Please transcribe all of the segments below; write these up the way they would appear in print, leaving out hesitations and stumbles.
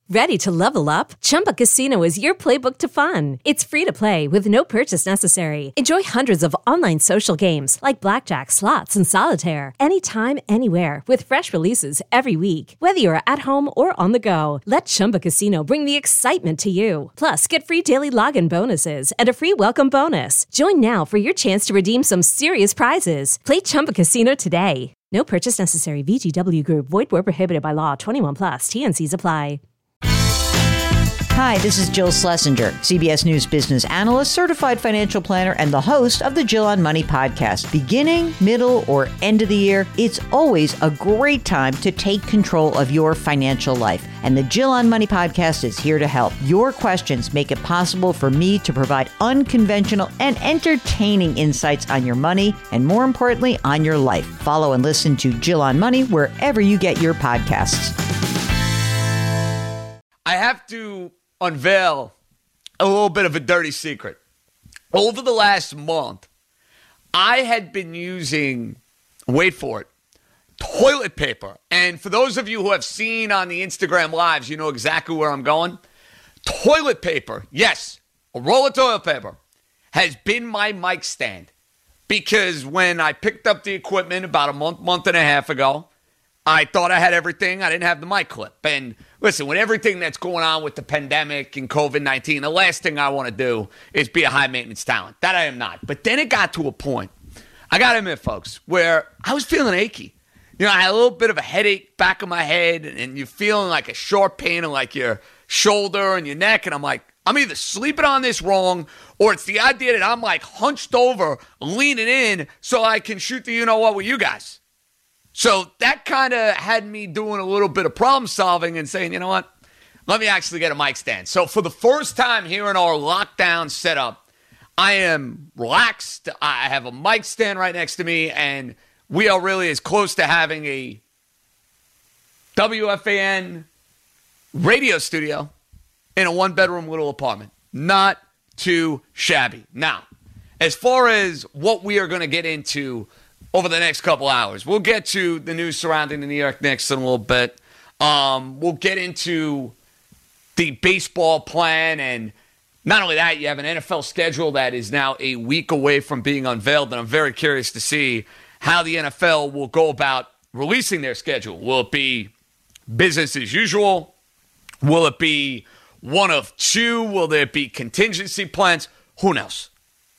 Ready to level up? Chumba Casino is your playbook to fun. It's free to play with no purchase necessary. Enjoy hundreds of online social games like blackjack, slots, and solitaire. Anytime, anywhere with fresh releases every week. Whether you're at home or on the go, let Chumba Casino bring the excitement to you. Plus, get free daily login bonuses and a free welcome bonus. Join now for your chance to redeem some serious prizes. Play Chumba Casino today. No purchase necessary. VGW Group. Void where prohibited by law. 21 plus. TNCs apply. Hi, this is Jill Schlesinger, CBS News business analyst, certified financial planner, and the host of the Jill on Money podcast. Beginning, middle, or end of the year, it's always a great time to take control of your financial life. And the Jill on Money podcast is here to help. Your questions make it possible for me to provide unconventional and entertaining insights on your money and, more importantly, on your life. Follow and listen to Jill on Money wherever you get your podcasts. I have to unveil a little bit of a dirty secret. Over the last month, I had been using, wait for it, toilet paper. And for those of you who have seen on the Instagram lives, you know exactly where I'm going. Toilet paper, yes, a roll of toilet paper has been my mic stand. Because when I picked up the equipment about a month and a half ago, I thought I had everything. I didn't have the mic clip. And listen, with everything that's going on with the pandemic and COVID-19, the last thing I want to do is be a high-maintenance talent. That I am not. But then it got to a point, I got to admit, folks, where I was feeling achy. You know, I had a little bit of a headache back of my head, and you're feeling like a sharp pain in like your shoulder and your neck. And I'm like, I'm either sleeping on this wrong, or it's the idea that I'm like hunched over, leaning in so I can shoot the you-know-what with you guys. So that kind of had me doing a little bit of problem solving and saying, you know what, let me actually get a mic stand. So for the first time here in our lockdown setup, I am relaxed. I have a mic stand right next to me, and we are really as close to having a WFAN radio studio in a one-bedroom little apartment. Not too shabby. Now, as far as what we are going to get into over the next couple hours, we'll get to the news surrounding the New York Knicks in a little bit. We'll get into the baseball plan, and not only that, you have an NFL schedule that is now a week away from being unveiled, and I'm very curious to see how the NFL will go about releasing their schedule. Will it be business as usual? Will it be one of two? Will there be contingency plans? Who knows?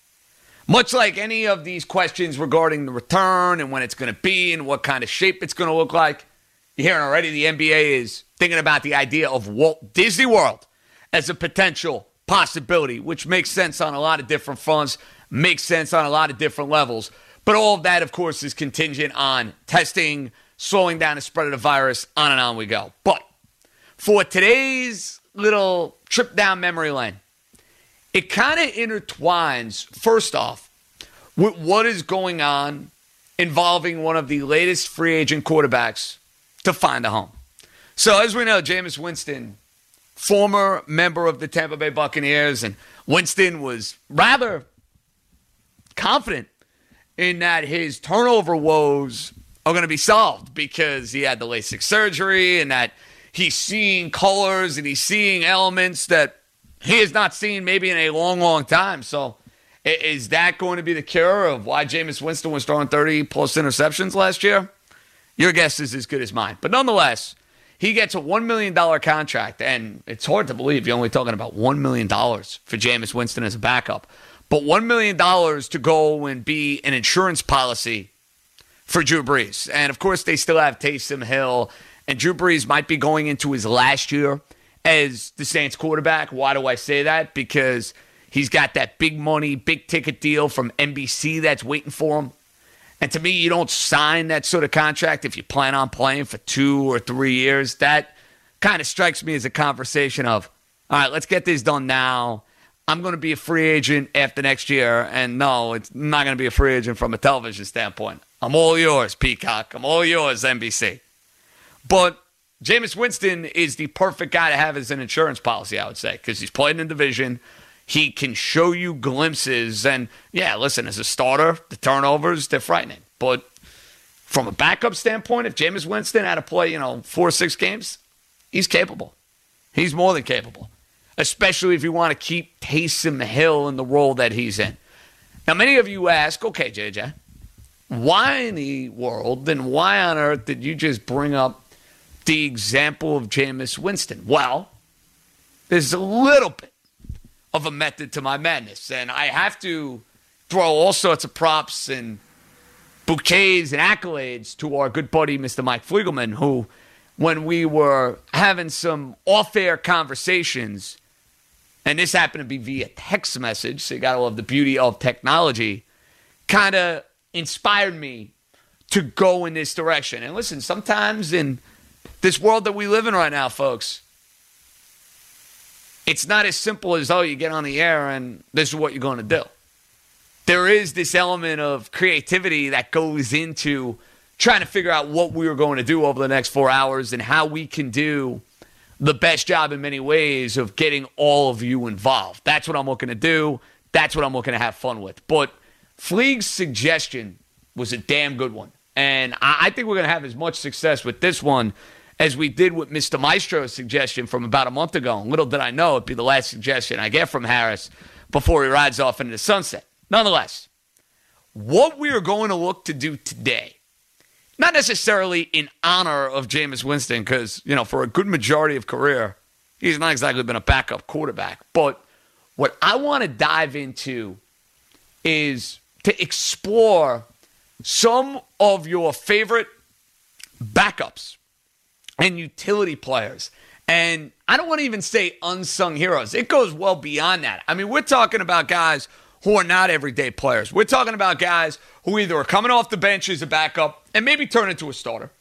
Much like any of these questions regarding the return and when it's going to be and what kind of shape it's going to look like, you're hearing already the NBA is thinking about the idea of Walt Disney World as a potential possibility, which makes sense on a lot of different fronts, makes sense on a lot of different levels. But all of that, of course, is contingent on testing, slowing down the spread of the virus, on and on we go. But for today's little trip down memory lane, it kind of intertwines, first off, with what is going on involving one of the latest free agent quarterbacks to find a home. So as we know, Jameis Winston, former member of the Tampa Bay Buccaneers, and Winston was rather confident in that his turnover woes are going to be solved because he had the LASIK surgery and that he's seeing colors and he's seeing elements that he has not seen maybe in a long, long time. So is that going to be the cure of why Jameis Winston was throwing 30-plus interceptions last year? Your guess is as good as mine. But nonetheless, he gets a $1 million contract, and it's hard to believe you're only talking about $1 million for Jameis Winston as a backup. But $1 million to go and be an insurance policy for Drew Brees. And, of course, they still have Taysom Hill, and Drew Brees might be going into his last year as the Saints quarterback. Why do I say that? Because he's got that big money, big ticket deal from NBC that's waiting for him. And to me, you don't sign that sort of contract if you plan on playing for 2 or 3 years. That kind of strikes me as a conversation of, all right, let's get this done now. I'm going to be a free agent after next year. And no, it's not going to be a free agent from a television standpoint. I'm all yours, Peacock. I'm all yours, NBC. But Jameis Winston is the perfect guy to have as an insurance policy, I would say, because he's played in the division. He can show you glimpses. And, yeah, listen, as a starter, the turnovers, they're frightening. But from a backup standpoint, if Jameis Winston had to play, 4 or 6 games, he's capable. He's more than capable, especially if you want to keep Taysom Hill in the role that he's in. Now, many of you ask, okay, JJ, why in the world and why on earth did you just bring up the example of Jameis Winston? Well, there's a little bit of a method to my madness, and I have to throw all sorts of props and bouquets and accolades to our good buddy, Mr. Mike Fliegelman, who, when we were having some off-air conversations, and this happened to be via text message, so you got to love the beauty of technology, kind of inspired me to go in this direction. And listen, sometimes in this world that we live in right now, folks, it's not as simple as, oh, you get on the air and this is what you're going to do. There is this element of creativity that goes into trying to figure out what we are going to do over the next 4 hours and how we can do the best job in many ways of getting all of you involved. That's what I'm looking to do. That's what I'm looking to have fun with. But Fleeg's suggestion was a damn good one. And I think we're going to have as much success with this one as we did with Mr. Maestro's suggestion from about a month ago. And little did I know it'd be the last suggestion I get from Harris before he rides off into the sunset. Nonetheless, what we are going to look to do today, not necessarily in honor of Jameis Winston, because, for a good majority of career, he's not exactly been a backup quarterback. But what I want to dive into is to explore some of your favorite backups and utility players. And I don't want to even say unsung heroes. It goes well beyond that. I mean, we're talking about guys who are not everyday players. We're talking about guys who either are coming off the bench as a backup and maybe turn into a starter.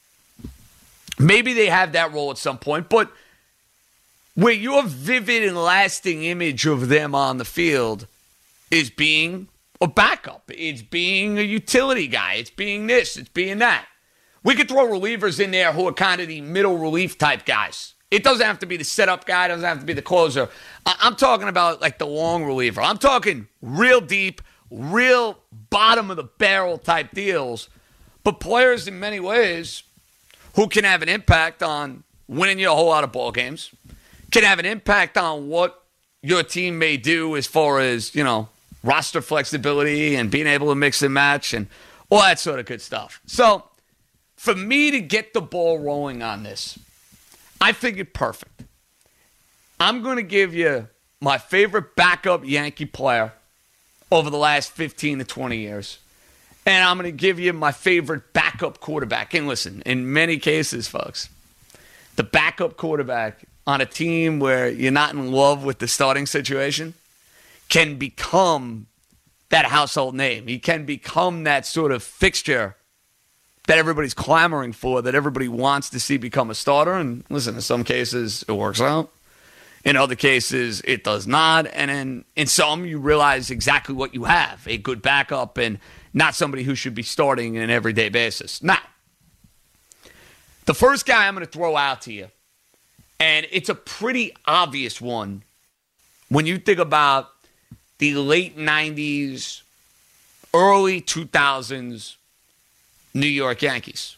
Maybe they have that role at some point, but where your vivid and lasting image of them on the field is being a backup. It's being a utility guy. It's being this. It's being that. We could throw relievers in there who are kind of the middle relief type guys. It doesn't have to be the setup guy. It doesn't have to be the closer. I'm talking about like the long reliever. I'm talking real deep, real bottom of the barrel type deals. But players in many ways who can have an impact on winning you a whole lot of ball games, can have an impact on what your team may do as far as, roster flexibility and being able to mix and match and all that sort of good stuff. So for me to get the ball rolling on this, I figured perfect. I'm going to give you my favorite backup Yankee player over the last 15 to 20 years. And I'm going to give you my favorite backup quarterback. And listen, in many cases, folks, the backup quarterback on a team where you're not in love with the starting situation can become that household name. He can become that sort of fixture that everybody's clamoring for, that everybody wants to see become a starter. And listen, in some cases, it works out. In other cases, it does not. And in some, you realize exactly what you have, a good backup and not somebody who should be starting on an everyday basis. Now, the first guy I'm going to throw out to you, and it's a pretty obvious one when you think about the late 90s, early 2000s New York Yankees.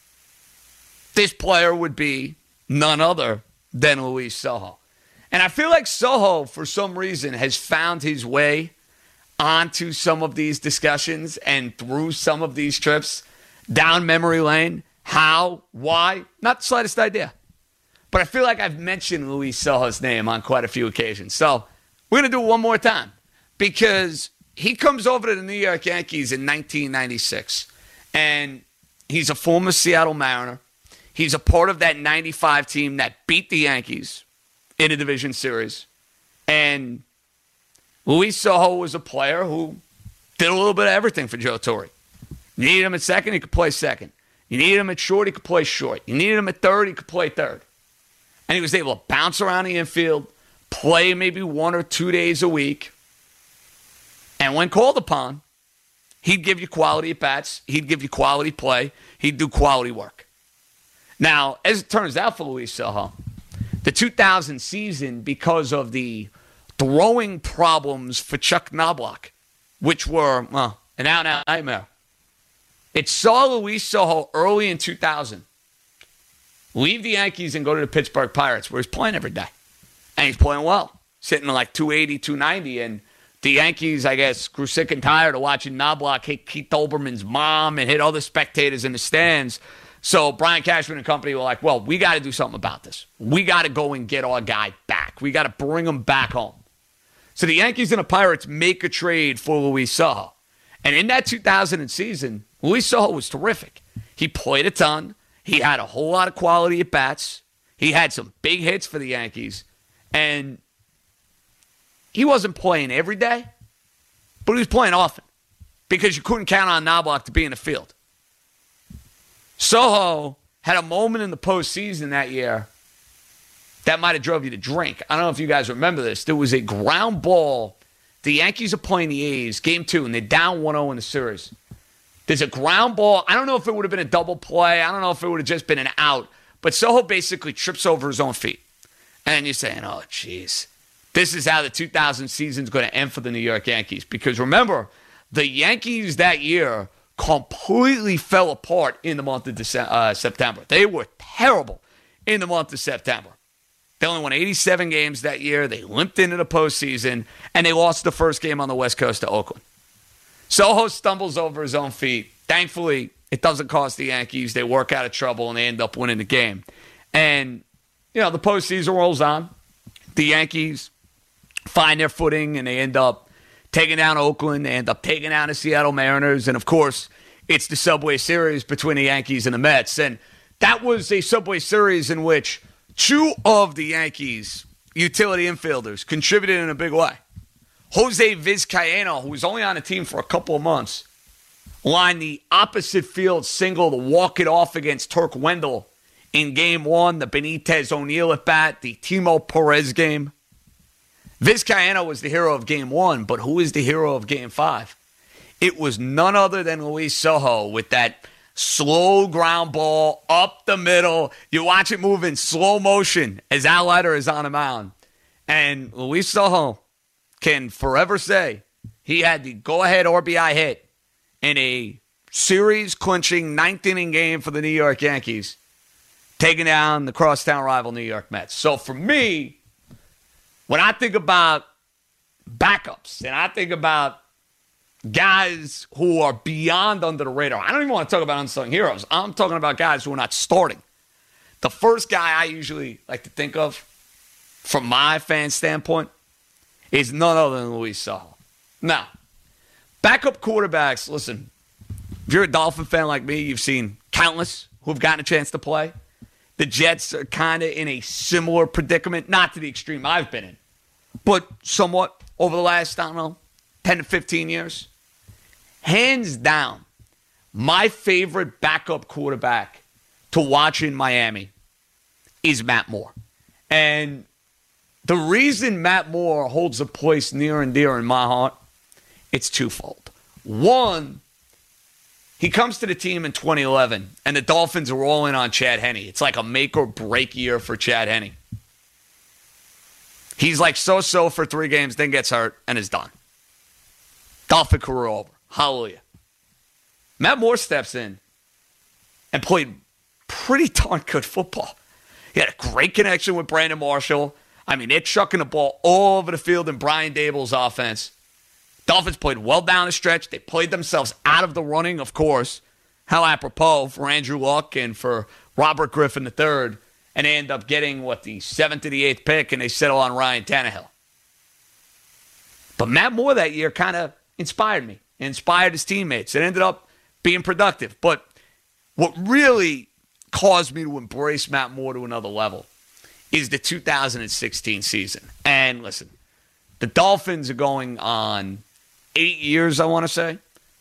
This player would be none other than Luis Sojo. And I feel like Sojo, for some reason, has found his way onto some of these discussions and through some of these trips down memory lane. How? Why? Not the slightest idea. But I feel like I've mentioned Luis Sojo's name on quite a few occasions. So we're going to do it one more time because he comes over to the New York Yankees in 1996. And he's a former Seattle Mariner. He's a part of that 95 team that beat the Yankees in a division series. And Luis Sojo was a player who did a little bit of everything for Joe Torre. You needed him at second, he could play second. You needed him at short, he could play short. You needed him at third, he could play third. And he was able to bounce around the infield, play maybe 1 or 2 days a week. And when called upon, he'd give you quality at-bats. He'd give you quality play. He'd do quality work. Now, as it turns out for Luis Sojo, the 2000 season, because of the throwing problems for Chuck Knobloch, which were, an out-and-out nightmare, it saw Luis Sojo early in 2000 leave the Yankees and go to the Pittsburgh Pirates, where he's playing every day. And he's playing well, sitting at like 280, 290. And the Yankees, I guess, grew sick and tired of watching Knobloch hit Keith Olbermann's mom and hit other spectators in the stands. So Brian Cashman and company were like, well, we got to do something about this. We got to go and get our guy back. We got to bring him back home. So the Yankees and the Pirates make a trade for Luis Sojo. And in that 2000 season, Luis Sojo was terrific. He played a ton. He had a whole lot of quality at bats. He had some big hits for the Yankees. And he wasn't playing every day, but he was playing often because you couldn't count on Knobloch to be in the field. Sojo had a moment in the postseason that year that might have drove you to drink. I don't know if you guys remember this. There was a ground ball. The Yankees are playing the A's, game 2, and they're down 1-0 in the series. There's a ground ball. I don't know if it would have been a double play. I don't know if it would have just been an out. But Sojo basically trips over his own feet. And you're saying, oh, jeez. This is how the 2000 season is going to end for the New York Yankees. Because remember, the Yankees that year completely fell apart in the month of September. They were terrible in the month of September. They only won 87 games that year. They limped into the postseason, and they lost the first game on the West Coast to Oakland. Sojo stumbles over his own feet. Thankfully, it doesn't cost the Yankees. They work out of trouble, and they end up winning the game. And, the postseason rolls on. The Yankees find their footing, and they end up taking down Oakland. They end up taking down the Seattle Mariners. And, of course, it's the Subway Series between the Yankees and the Mets. And that was a Subway Series in which 2 of the Yankees' utility infielders contributed in a big way. Jose Vizcaino, who was only on the team for a couple of months, lined the opposite field single to walk it off against Turk Wendell in Game 1, the Benitez O'Neill at bat, the Timo Perez game. Vizcaino was the hero of Game 1, but who is the hero of Game 5? It was none other than Luis Sojo with that slow ground ball up the middle. You watch it move in slow motion as Al Leiter is on the mound. And Luis Sojo can forever say he had the go-ahead RBI hit in a series-clinching 9th-inning game for the New York Yankees, taking down the crosstown rival New York Mets. So for me, when I think about backups and I think about guys who are beyond under the radar, I don't even want to talk about unsung heroes. I'm talking about guys who are not starting. The first guy I usually like to think of from my fan standpoint is none other than Luis Sojo. Now, backup quarterbacks, listen, if you're a Dolphin fan like me, you've seen countless who have gotten a chance to play. The Jets are kind of in a similar predicament, not to the extreme I've been in, but somewhat over the last, 10 to 15 years. Hands down, my favorite backup quarterback to watch in Miami is Matt Moore. And the reason Matt Moore holds a place near and dear in my heart, it's twofold. One, he comes to the team in 2011, and the Dolphins are all in on Chad Henne. It's like a make-or-break year for Chad Henne. He's like so-so for 3 games, then gets hurt, and is done. Dolphin career over. Hallelujah. Matt Moore steps in and played pretty darn good football. He had a great connection with Brandon Marshall. I mean, they're chucking the ball all over the field in Brian Daboll's offense. Dolphins played well down the stretch. They played themselves out of the running, of course. How apropos for Andrew Luck and for Robert Griffin III. And they end up getting, the 7th to the 8th pick, and they settle on Ryan Tannehill. But Matt Moore that year kind of inspired me, inspired his teammates. It ended up being productive. But what really caused me to embrace Matt Moore to another level is the 2016 season. And listen, the Dolphins are going on 8 years, I want to say,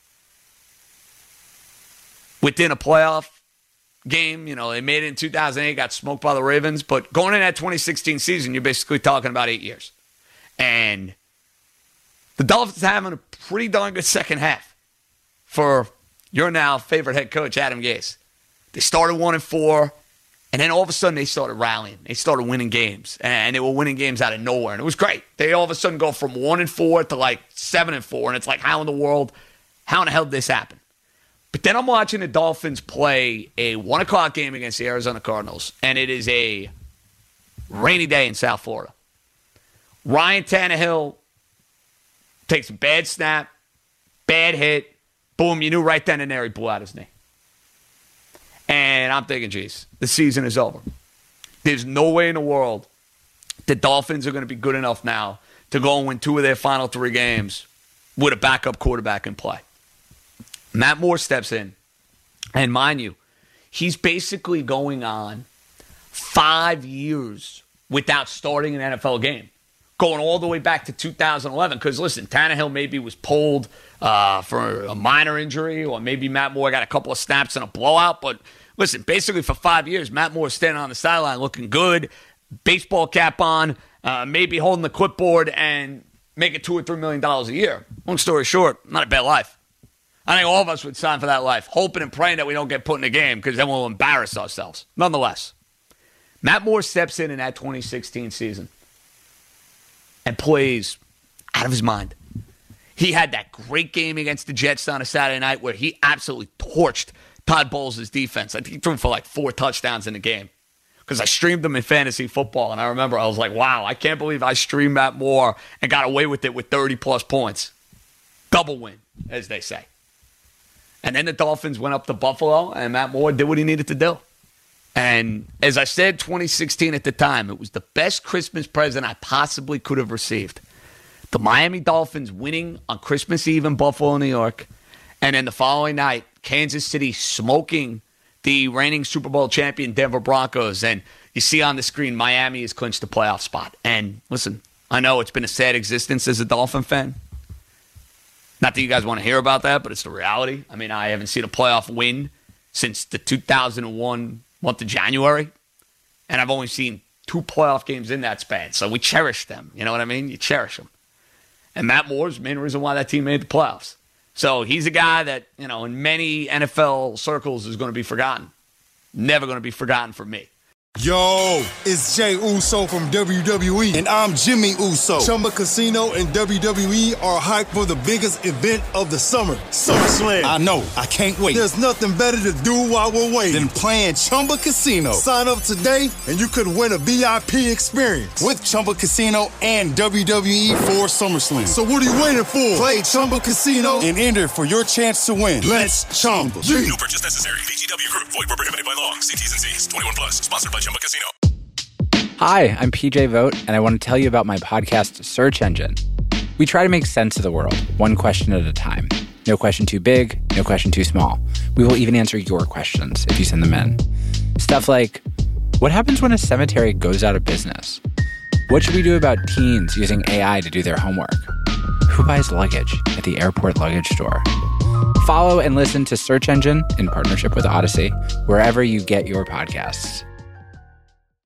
within a playoff game. They made it in 2008, got smoked by the Ravens. But going in that 2016 season, you're basically talking about 8 years. And the Dolphins are having a pretty darn good second half for your now favorite head coach, Adam Gase. They started 1-4, and then all of a sudden they started rallying. They started winning games, and they were winning games out of nowhere, and it was great. They all of a sudden go from 1-4 to 7-4, and it's like, how in the hell did this happen? But then I'm watching the Dolphins play a 1 o'clock game against the Arizona Cardinals, and it is a rainy day in South Florida. Ryan Tannehill takes a bad snap, bad hit, boom, you knew right then and there he blew out his knee. And I'm thinking, geez, the season is over. There's no way in the world the Dolphins are going to be good enough now to go and win 2 of their final 3 games with a backup quarterback in play. Matt Moore steps in, and mind you, he's basically going on 5 years without starting an NFL game, going all the way back to 2011. Because, listen, Tannehill maybe was pulled for a minor injury, or maybe Matt Moore got a couple of snaps in a blowout. But, listen, basically for 5 years, Matt Moore's standing on the sideline looking good, baseball cap on, maybe holding the clipboard and making $2 or $3 million a year. Long story short, not a bad life. I think all of us would sign for that life, hoping and praying that we don't get put in a game because then we'll embarrass ourselves. Nonetheless, Matt Moore steps in that 2016 season and plays out of his mind. He had that great game against the Jets on a Saturday night where he absolutely torched Todd Bowles' defense. I think he threw him for like 4 touchdowns in the game because I streamed them in fantasy football, and I remember I was like, wow, I can't believe I streamed Matt Moore and got away with it with 30-plus points. Double win, as they say. And then the Dolphins went up to Buffalo, and Matt Moore did what he needed to do. And as I said, 2016 at the time, it was the best Christmas present I possibly could have received. The Miami Dolphins winning on Christmas Eve in Buffalo, New York. And then the following night, Kansas City smoking the reigning Super Bowl champion Denver Broncos. And you see on the screen, Miami has clinched the playoff spot. And listen, I know it's been a sad existence as a Dolphin fan. Not that you guys want to hear about that, but it's the reality. I mean, I haven't seen a playoff win since the 2001 month of January, and I've only seen 2 playoff games in that span. So we cherish them. You know what I mean? You cherish them. And Matt Moore's the main reason why that team made the playoffs. So he's a guy that, you know, in many NFL circles is going to be forgotten. Never going to be forgotten for me. Yo, it's Jay Uso from WWE, and I'm Jimmy Uso. Chumba Casino and WWE are hyped for the biggest event of the summer, SummerSlam. I know, I can't wait. There's nothing better to do while we're waiting than playing Chumba Casino. Sign up today, and you could win a VIP experience with Chumba Casino and WWE for SummerSlam. So what are you waiting for? Play Chumba Casino and enter for your chance to win. Let's Chumba. No purchase necessary. VGW Group. Void where prohibited by law. See T's and C's. 21 plus. Sponsored by Chumba Casino. Hi, I'm PJ Vogt, and I want to tell you about my podcast, Search Engine. We try to make sense of the world, one question at a time. No question too big, no question too small. We will even answer your questions if you send them in. Stuff like, what happens when a cemetery goes out of business? What should we do about teens using AI to do their homework? Who buys luggage at the airport luggage store? Follow and listen to Search Engine in partnership with Odyssey, wherever you get your podcasts.